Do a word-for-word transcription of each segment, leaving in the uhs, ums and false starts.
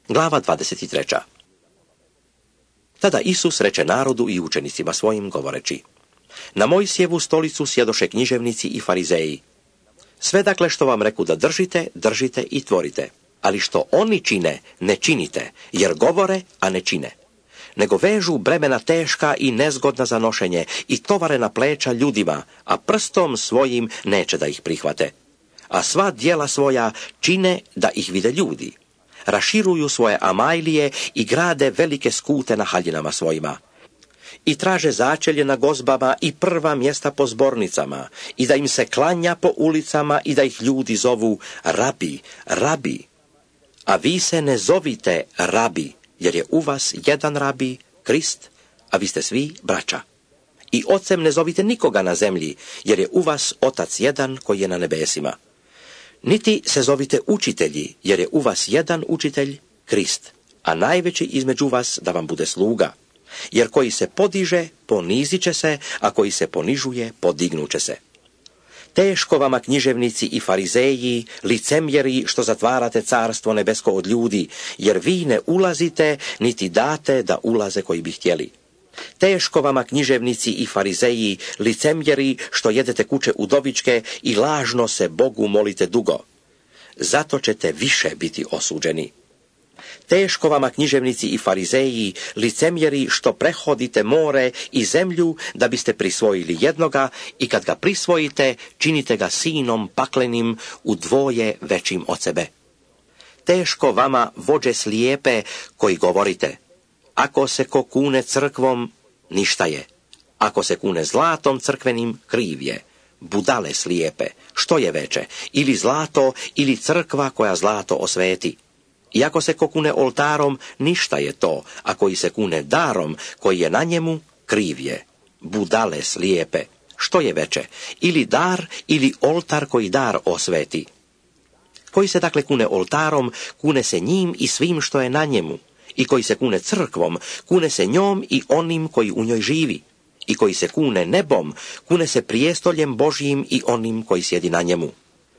Glava dvadeset tri. Tada Isus reče narodu i učenicima svojim govoreći: Na Mojsijevu stolicu sjedoše književnici i farizeji. Sve dakle što vam reku da držite, držite i tvorite. Ali što oni čine, ne činite, jer govore, a ne čine. Nego vežu bremena teška i nezgodna za nošenje i tovare na pleća ljudima, a prstom svojim neće da ih prihvate. A sva djela svoja čine da ih vide ljudi. Raširuju svoje amajlije i grade velike skute na haljinama svojima. I traže začelje na gozbama i prva mjesta po zbornicama, i da im se klanja po ulicama i da ih ljudi zovu rabi, rabi. A vi se ne zovite rabi, jer je u vas jedan rabi, Krist, a vi ste svi braća. I ocem ne zovite nikoga na zemlji, jer je u vas otac jedan koji je na nebesima. Niti se zovite učitelji, jer je u vas jedan učitelj, Krist, a najveći između vas da vam bude sluga. Jer koji se podiže, ponizit će se, a koji se ponižuje, podignuće se. Teško vama književnici i farizeji, licemjeri, što zatvarate carstvo nebesko od ljudi, jer vi ne ulazite, niti date da ulaze koji bi htjeli. Teško vama književnici i farizeji, licemjeri, što jedete kuće udovičke i lažno se Bogu molite dugo. Zato ćete više biti osuđeni. Teško vama književnici i farizeji, licemjeri, što prehodite more i zemlju da biste prisvojili jednoga i kad ga prisvojite, činite ga sinom paklenim u dvoje većim od sebe. Teško vama vođe slijepe koji govorite: Ako se ko kune crkvom, ništa je. Ako se kune zlatom crkvenim, kriv je. Budale slijepe, što je veće, ili zlato, ili crkva koja zlato osveti. I ako se ko kune oltarom, ništa je to, a koji se kune darom, koji je na njemu, kriv je. Budale slijepe, što je veće, ili dar, ili oltar koji dar osveti. Koji se dakle kune oltarom, kune se njim i svim što je na njemu. I koji se kune crkvom, kune se njom i onim koji u njoj živi. I koji se kune nebom, kune se prijestoljem Božjim i onim koji sjedi na njemu.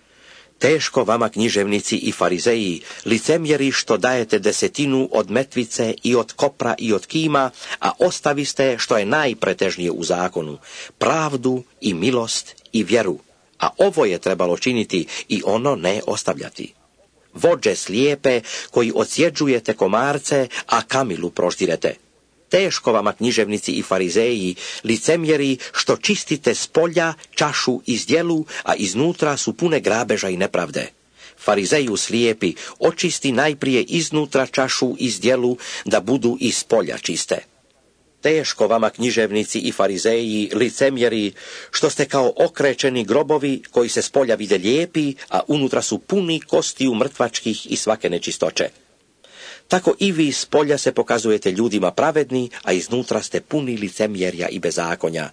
Teško vama književnici i farizeji, licemjeri, što dajete desetinu od metvice i od kopra i od kima, a ostaviste što je najpretežnije u zakonu, pravdu i milost i vjeru, a ovo je trebalo činiti i ono ne ostavljati. Vođe slijepe koji odsjeđujete komarce, a kamilu proždirete. Teško vama književnici i farizeji, licemjeri, što čistite s polja čašu iz djelu, a iznutra su pune grabeža i nepravde. Farizeju slijepi, očisti najprije iznutra čašu iz djelu, da budu iz polja čiste. Teško vama književnici i farizeji, licemjeri, što ste kao okrećeni grobovi koji se s polja vide lijepi, a unutra su puni kostiju mrtvačkih i svake nečistoće. Tako i vi s polja se pokazujete ljudima pravedni, a iznutra ste puni licemjerja i bezakonja.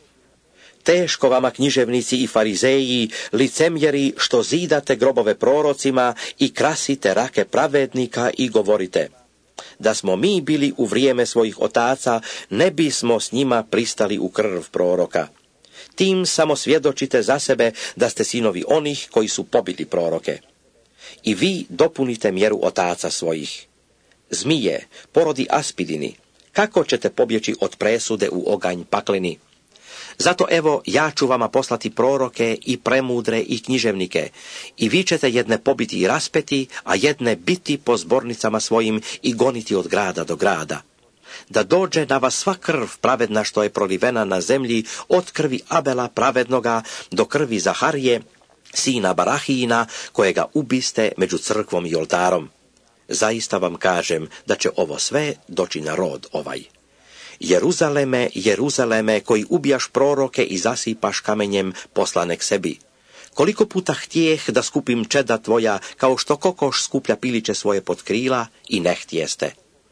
Teško vama književnici i farizeji, licemjeri, što zidate grobove prorocima i krasite rake pravednika i govorite: Da smo mi bili u vrijeme svojih otaca, ne bismo s njima pristali u krv proroka. Tim samo svjedočite za sebe da ste sinovi onih koji su pobili proroke. I vi dopunite mjeru otaca svojih. Zmije, porodi aspidini, kako ćete pobjeći od presude u oganj pakleni? Zato evo, ja ću vama poslati proroke i premudre i književnike, i vi ćete jedne pobiti i raspeti, a jedne biti po zbornicama svojim i goniti od grada do grada. Da dođe na vas sva krv pravedna što je prolivena na zemlji, od krvi Abela pravednoga do krvi Zaharije, sina Barahijina, kojega ubiste među crkvom i oltarom. Zaista vam kažem da će ovo sve doći na rod ovaj. Jeruzaleme, Jeruzaleme, koji ubijaš proroke i zasipaš kamenjem poslane k sebi. Koliko puta htjeh da skupim čeda tvoja, kao što kokoš skuplja piliće svoje pod krila, i ne htjeste.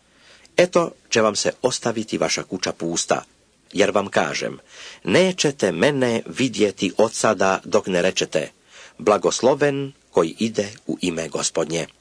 Eto će vam se ostaviti vaša kuća pusta, jer vam kažem, nećete mene vidjeti od sada dok ne rečete: Blagosloven koji ide u ime Gospodnje.